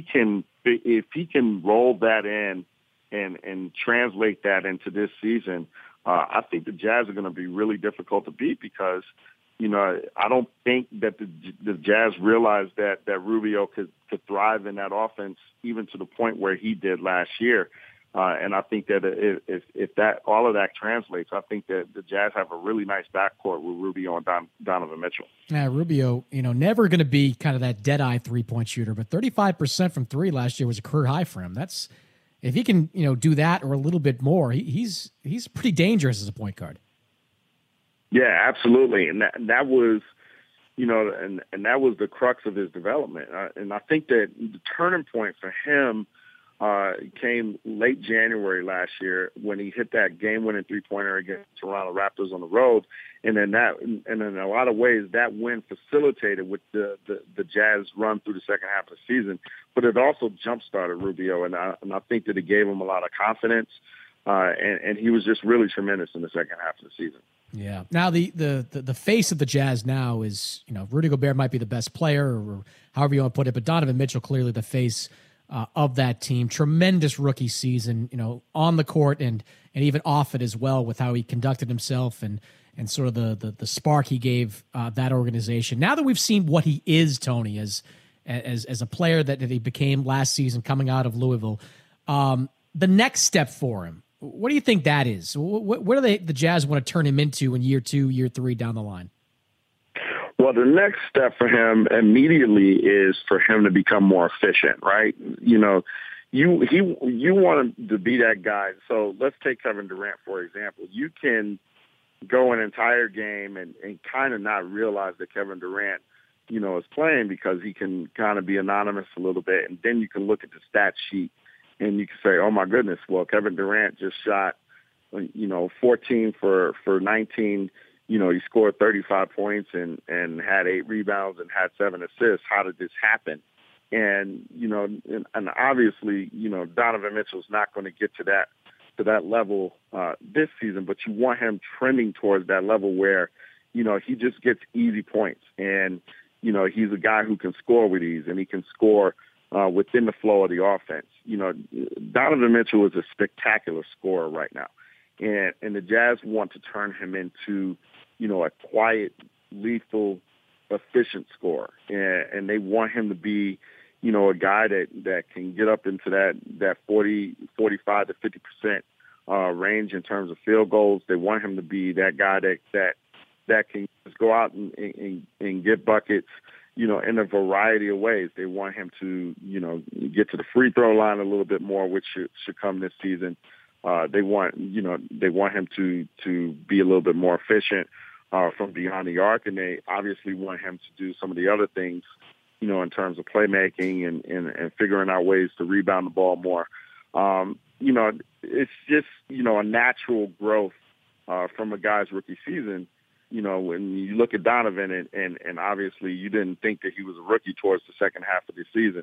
can roll that in and translate that into this season, I think the Jazz are going to be really difficult to beat, because, I don't think that the Jazz realized that Rubio could thrive in that offense, even to the point where he did last year. And I think that if that all of that translates, I think that the Jazz have a really nice backcourt with Rubio and Donovan Mitchell. Yeah, Rubio, never going to be kind of that dead-eye three-point shooter, but 35% from three last year was a career high for him. That's, if he can, do that or a little bit more, he's pretty dangerous as a point guard. Yeah, absolutely, and that was, and that was the crux of his development. And I think that the turning point for him came late January last year when he hit that game-winning three-pointer against Toronto Raptors on the road, and then in a lot of ways that win facilitated with the Jazz run through the second half of the season, but it also jump-started Rubio, and I think that it gave him a lot of confidence, and he was just really tremendous in the second half of the season. Yeah. Now the face of the Jazz now is, Rudy Gobert might be the best player, or however you want to put it, but Donovan Mitchell clearly the face of that team. Tremendous rookie season, on the court and even off it as well, with how he conducted himself and sort of the spark he gave that organization. Now that we've seen what he is, Tony, as a player that he became last season coming out of Louisville, the next step for him, what do you think that is? What do the Jazz want to turn him into in year 2, year 3 down the line? Well, the next step for him immediately is for him to become more efficient, right? You want him to be that guy. So let's take Kevin Durant, for example. You can go an entire game and kind of not realize that Kevin Durant, is playing, because he can kind of be anonymous a little bit. And then you can look at the stat sheet and you can say, oh, my goodness, well, Kevin Durant just shot, 14 for 19. He scored 35 points and had 8 rebounds and had 7 assists. How did this happen? And, and obviously, Donovan Mitchell's not going to get to to that level this season, but you want him trending towards that level where, he just gets easy points. And, he's a guy who can score with ease, and he can score within the flow of the offense. Donovan Mitchell is a spectacular scorer right now. And the Jazz want to turn him into, a quiet, lethal, efficient scorer. And they want him to be, a guy that can get up into that 45 to 50% range in terms of field goals. They want him to be that guy that can just go out and get buckets, in a variety of ways. They want him to, get to the free throw line a little bit more, which should come this season. They want him to be a little bit more efficient from beyond the arc, and they obviously want him to do some of the other things, in terms of playmaking and figuring out ways to rebound the ball more. It's just, a natural growth from a guy's rookie season. When you look at Donovan, and obviously you didn't think that he was a rookie towards the second half of the season,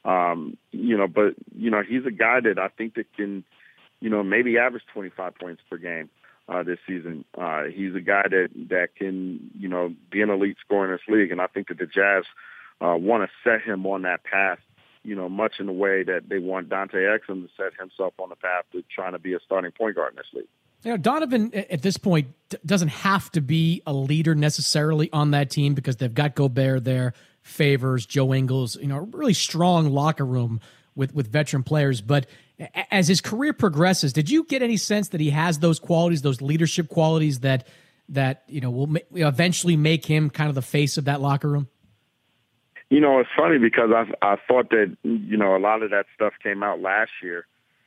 but he's a guy that I think that can, maybe average 25 points per game this season. He's a guy that can, be an elite scorer in this league, and I think that the Jazz want to set him on that path, much in the way that they want Dante Exum to set himself on the path to trying to be a starting point guard in this league. Donovan at this point doesn't have to be a leader necessarily on that team because they've got Gobert there, Favors, Joe Ingles, a really strong locker room with veteran players. But as his career progresses, did you get any sense that he has those qualities, those leadership qualities that will eventually make him kind of the face of that locker room? It's funny because I thought that, a lot of that stuff came out last year.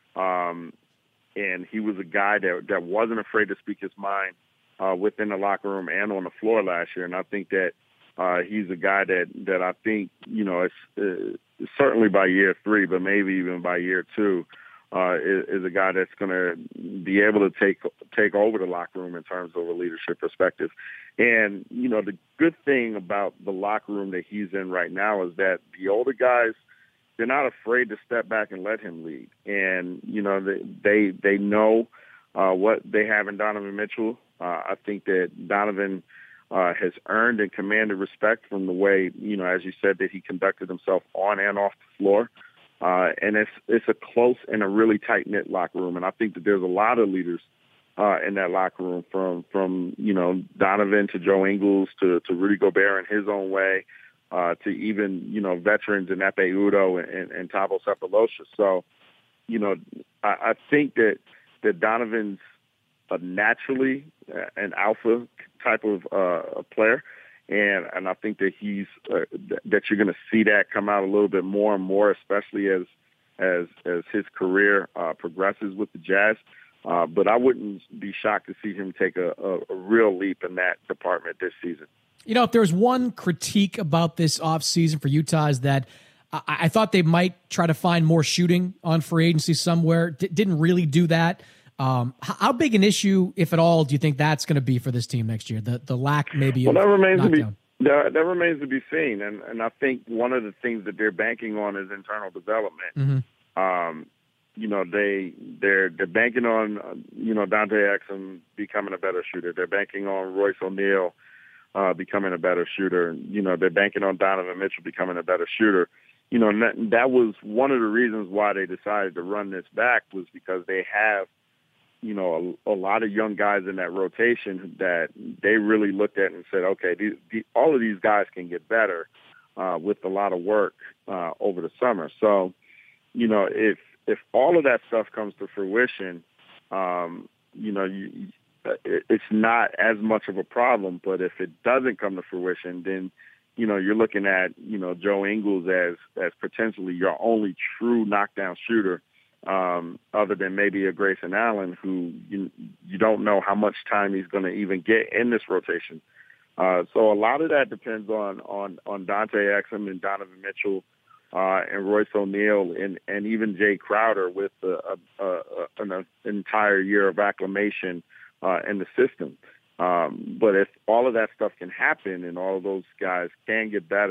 And he was a guy that wasn't afraid to speak his mind within the locker room and on the floor last year. And I think that he's a guy that I think, it's certainly by year 3, but maybe even by year 2, is a guy that's going to be able to take over the locker room in terms of a leadership perspective. And, the good thing about the locker room that he's in right now is that the older guys, they're not afraid to step back and let him lead. And, they know what they have in Donovan Mitchell. I think that Donovan has earned and commanded respect from the way, as you said, that he conducted himself on and off the floor. And it's a close and a really tight-knit locker room. And I think that there's a lot of leaders in that locker room from Donovan to Joe Ingles to Rudy Gobert in his own way. To even, veterans in Epe Udo and Thabo Sefolosha. So, I think that Donovan's naturally an alpha type of player. And I think that he's that you're going to see that come out a little bit more and more, especially as his career progresses with the Jazz. But I wouldn't be shocked to see him take a real leap in that department this season. If there's one critique about this offseason for Utah is that I thought they might try to find more shooting on free agency somewhere. Didn't really do that. How big an issue, if at all, do you think that's going to be for this team next year? The lack maybe of knockdown. That remains to be seen. And I think one of the things that they're banking on is internal development. Mm-hmm. They're banking on, Dante Exum becoming a better shooter. They're banking on Royce O'Neal becoming a better shooter. They're banking on Donovan Mitchell becoming a better shooter. That was one of the reasons why they decided to run this back, was because they have, a lot of young guys in that rotation that they really looked at and said, okay, all of these guys can get better with a lot of work over the summer. So, if all of that stuff comes to fruition, it's not as much of a problem. But if it doesn't come to fruition, then, you're looking at, Joe Ingles as potentially your only true knockdown shooter, other than maybe a Grayson Allen, who you don't know how much time he's going to even get in this rotation. So a lot of that depends on Dante Exum and Donovan Mitchell, and Royce O'Neal and even Jay Crowder with an entire year of acclimation in the system. But if all of that stuff can happen and all of those guys can get better,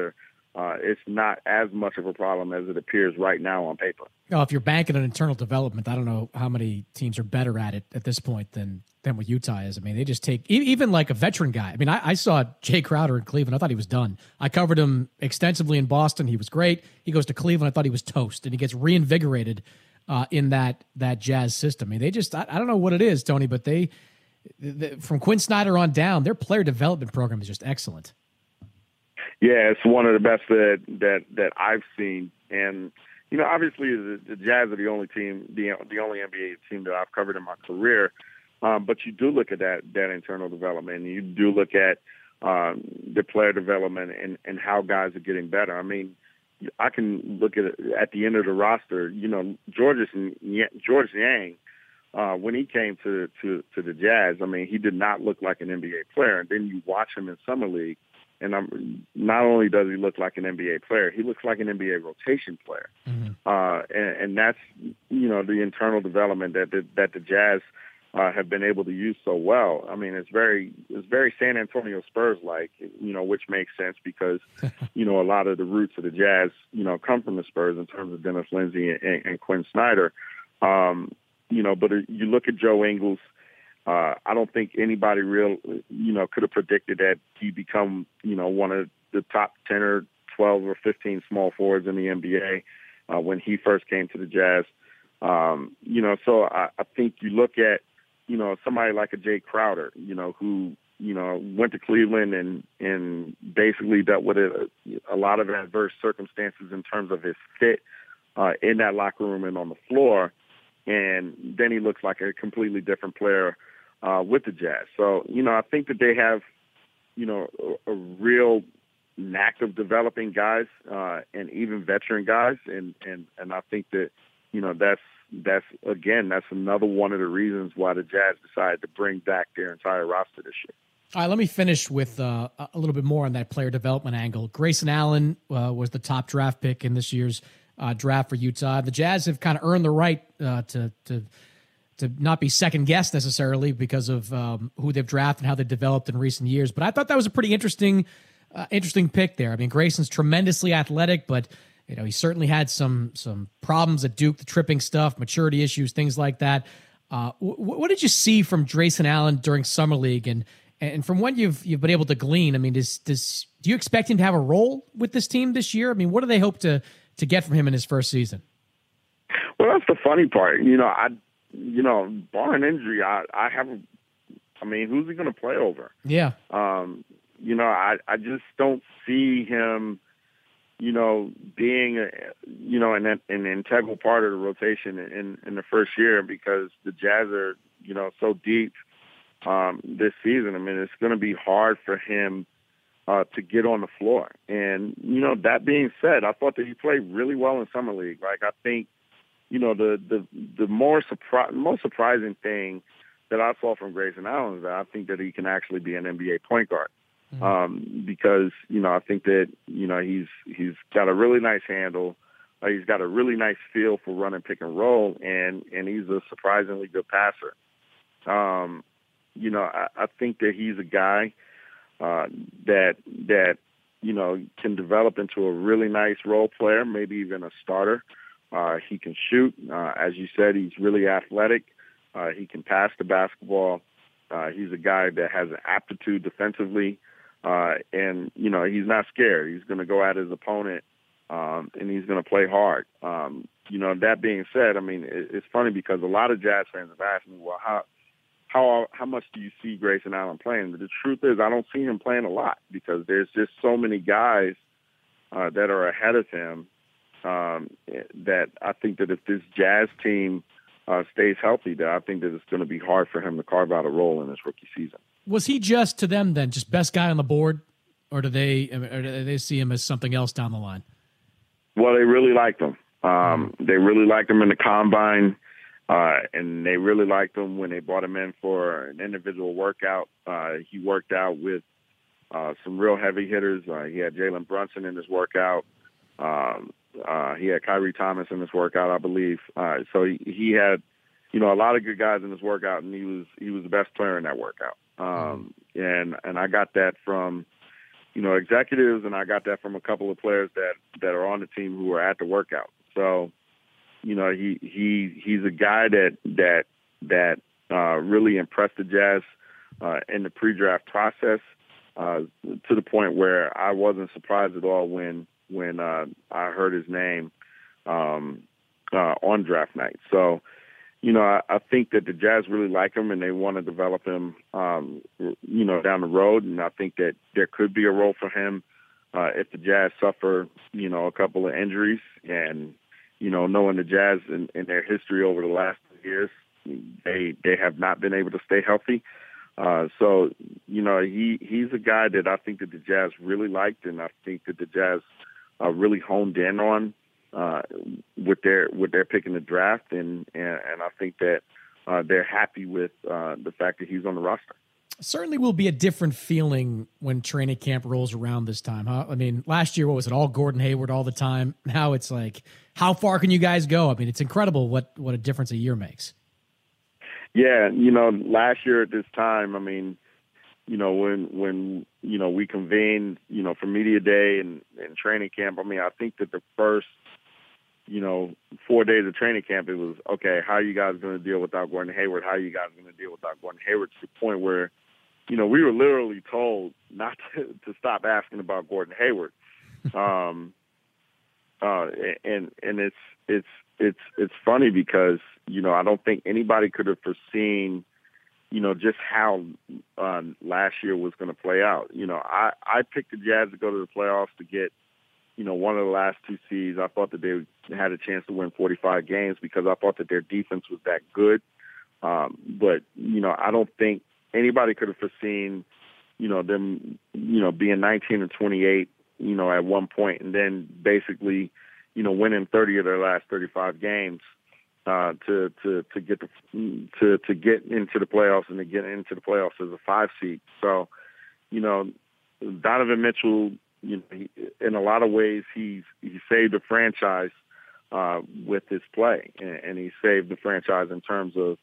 it's not as much of a problem as it appears right now on paper. Oh, if you're banking on internal development, I don't know how many teams are better at it at this point than what Utah is. I mean, they just take even like a veteran guy. I mean, I saw Jay Crowder in Cleveland. I thought he was done. I covered him extensively in Boston. He was great. He goes to Cleveland. I thought he was toast, and he gets reinvigorated in that Jazz system. I mean, they just I don't know what it is, Tony, but they from Quinn Snyder on down, their player development program is just excellent. Yeah, it's one of the best that I've seen, and obviously the Jazz are the only team, the only NBA team that I've covered in my career. But you do look at that internal development, and you do look at the player development and how guys are getting better. I mean, I can look at the end of the roster. George Niang, when he came to the Jazz, I mean, he did not look like an NBA player. And then you watch him in Summer League, and not only does he look like an NBA player, he looks like an NBA rotation player. Mm-hmm. And that's the internal development that the Jazz have been able to use so well. I mean, it's very San Antonio Spurs-like, which makes sense because, a lot of the roots of the Jazz, come from the Spurs in terms of Dennis Lindsey and Quinn Snyder. But you look at Joe Ingles, I don't think anybody could have predicted that he'd become, one of the top 10 or 12 or 15 small forwards in the NBA when he first came to the Jazz. So I think you look at, somebody like a Jay Crowder, who, went to Cleveland and basically dealt with a lot of adverse circumstances in terms of his fit in that locker room and on the floor. And then he looks like a completely different player with the Jazz. So, I think that they have, a real knack of developing guys and even veteran guys. And I think that, that's another one of the reasons why the Jazz decided to bring back their entire roster this year. All right, let me finish with a little bit more on that player development angle. Grayson Allen was the top draft pick in this year's draft for Utah. The Jazz have kind of earned the right to not be second guessed necessarily because of who they've drafted and how they've developed in recent years. But I thought that was a pretty interesting pick there. I mean, Grayson's tremendously athletic, but he certainly had some problems at Duke, the tripping stuff, maturity issues, things like that. What did you see from Grayson Allen during Summer League, and from what you've been able to glean? I mean, do you expect him to have a role with this team this year? I mean, what do they hope to get from him in his first season? Well, that's the funny part. Barring injury, who's he going to play over? Yeah. I just don't see him, being, an integral part of the rotation in the first year because the Jazz are, so deep this season. I mean, it's going to be hard for him to get on the floor. And, that being said, I thought that he played really well in Summer League. Like, I think, the most surprising thing that I saw from Grayson Allen is that I think that he can actually be an NBA point guard. Because, I think that, he's got a really nice handle. He's got a really nice feel for running pick and roll, and he's a surprisingly good passer. I think that he's a guy that can develop into a really nice role player, maybe even a starter. He can shoot. As you said, he's really athletic. He can pass the basketball. He's a guy that has an aptitude defensively. And he's not scared. He's going to go at his opponent, and he's going to play hard. That being said, I mean, it's funny because a lot of Jazz fans have asked me, well, how much do you see Grayson Allen playing? But the truth is I don't see him playing a lot because there's just so many guys that are ahead of him that I think that if this Jazz team stays healthy, that I think that it's going to be hard for him to carve out a role in his rookie season. Was he just to them then just best guy on the board, or do they see him as something else down the line? Well, they really liked him. They really liked him in the combine, and they really liked him when they brought him in for an individual workout. He worked out with some real heavy hitters. He had Jalen Brunson in his workout. He had Kyrie Thomas in his workout, I believe. So he had, a lot of good guys in his workout, and he was the best player in that workout. And I got that from, executives, and I got that from a couple of players that are on the team who are at the workout. So, he's a guy that really impressed the Jazz in the pre-draft process to the point where I wasn't surprised at all when I heard his name on draft night. So, I think that the Jazz really like him and they want to develop him, down the road. And I think that there could be a role for him if the Jazz suffer, a couple of injuries. And, knowing the Jazz in their history over the last years, they have not been able to stay healthy. So, he's a guy that I think that the Jazz really liked, and I think that the Jazz really honed in on with their pick in the draft, and I think that they're happy with the fact that he's on the roster. Certainly will be a different feeling when training camp rolls around this time, huh? I mean, last year, what was it, all Gordon Hayward all the time? Now it's like, how far can you guys go? I mean, it's incredible what a difference a year makes. Yeah, last year at this time, I mean, when we convened, for media day and training camp, I mean, I think that the first, 4 days of training camp, it was, okay, how are you guys going to deal without Gordon Hayward? How are you guys going to deal without Gordon Hayward? To the point where, we were literally told not to stop asking about Gordon Hayward. And it's funny because, I don't think anybody could have foreseen, just how last year was going to play out. I picked the Jazz to go to the playoffs to get, one of the last two seeds. I thought that they had a chance to win 45 games because I thought that their defense was that good. But, I don't think anybody could have foreseen, them, being 19 and 28, at one point, and then basically, winning 30 of their last 35 games to get into the playoffs and to get into the playoffs as a 5 seed. So, Donovan Mitchell, in a lot of ways, he saved the franchise with his play, and he saved the franchise in terms of,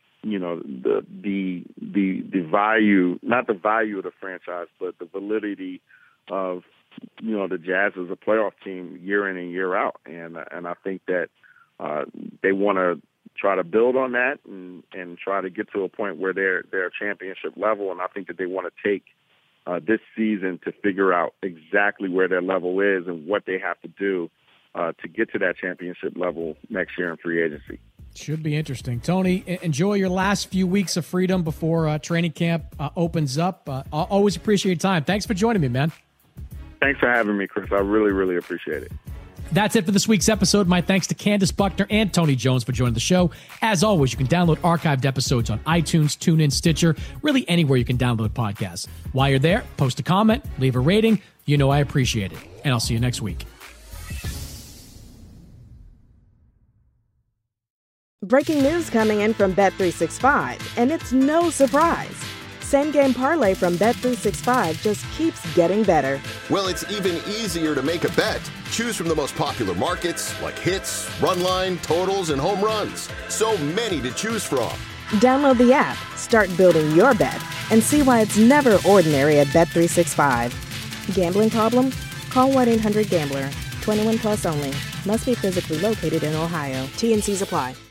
the value, not the value of the franchise, but the validity of, the Jazz as a playoff team year in and year out. And I think that they want to try to build on that and try to get to a point where they're a championship level. And I think that they want to take this season to figure out exactly where their level is and what they have to do to get to that championship level next year in free agency. Should be interesting. Tony, enjoy your last few weeks of freedom before training camp opens up. I always appreciate your time. Thanks for joining me, man. Thanks for having me, Chris. I really, really appreciate it. That's it for this week's episode. My thanks to Candace Buckner and Tony Jones for joining the show. As always, you can download archived episodes on iTunes, TuneIn, Stitcher, really anywhere you can download podcasts. While you're there, post a comment, leave a rating. I appreciate it. And I'll see you next week. Breaking news coming in from Bet365, and it's no surprise. Same Game Parlay from Bet365 just keeps getting better. Well, it's even easier to make a bet. Choose from the most popular markets like hits, run line, totals, and home runs. So many to choose from. Download the app, start building your bet, and see why it's never ordinary at Bet365. Gambling problem? Call 1-800-GAMBLER. 21 plus only. Must be physically located in Ohio. T&Cs apply.